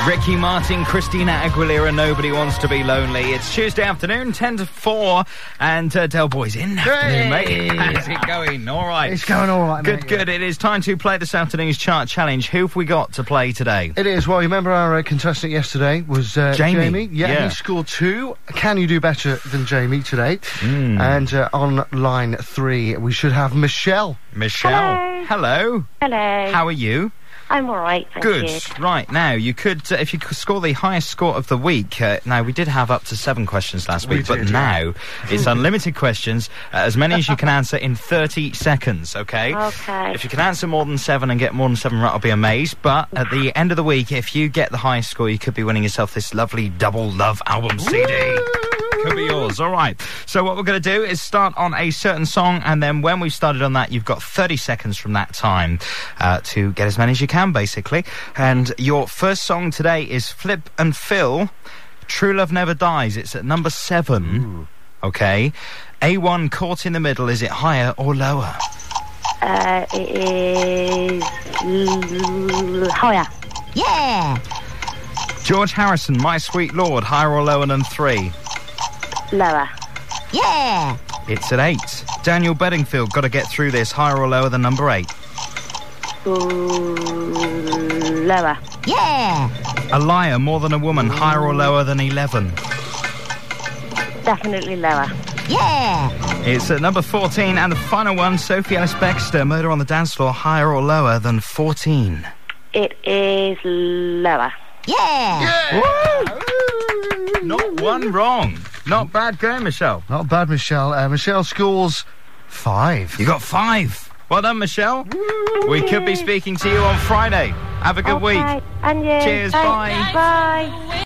Ricky Martin, Christina Aguilera, Nobody Wants to Be Lonely. It's Tuesday afternoon, 10 to 4, and Del Boy's in. Afternoon, mate. How's it going? All right. It's going all right, mate. Good. It is time to play this afternoon's chart challenge. Who have we got to play today? It is. Well, you remember our contestant yesterday was Jamie. Yeah, he scored 2. Can you do better than Jamie today? And on line 3, we should have Michelle. Hello. How are you? I'm all right, thank Good. you. Right, now, you could, if you could score the highest score of the week, now, we did have up to 7 questions last week, but now it's unlimited questions, as many as you can answer in 30 seconds, okay? Okay. If you can answer more than 7 and get more than 7 right, I'll be amazed, but at the end of the week, if you get the highest score, you could be winning yourself this lovely Double Love album CD. Could be yours. All right. So what we're going to do is start on a certain song, and then when we've started on that, you've got 30 seconds from that time to get as many as you can, basically. And your first song today is Flip and Phil, True Love Never Dies. It's at number 7. Ooh. Okay. A1, Caught in the Middle. Is it higher or lower? It is higher. Yeah. George Harrison, My Sweet Lord. Higher or lower than 3? Lower. Yeah. It's at 8. Daniel Bedingfield, Got to Get Through This. Higher or lower than number 8? Lower. Yeah. A Liar, More Than a Woman. Higher or lower than 11? Definitely lower. Yeah. It's at number 14, and the final one, Sophie Ellis-Bextor, Murder on the Dance Floor. Higher or lower than 14? It is lower. Yeah. Not one wrong. Not bad going, Michelle. Not bad, Michelle. Michelle scores 5. You got 5. Well done, Michelle. We could be speaking to you on Friday. Have a good week. And you. Cheers, Thanks. bye. Bye.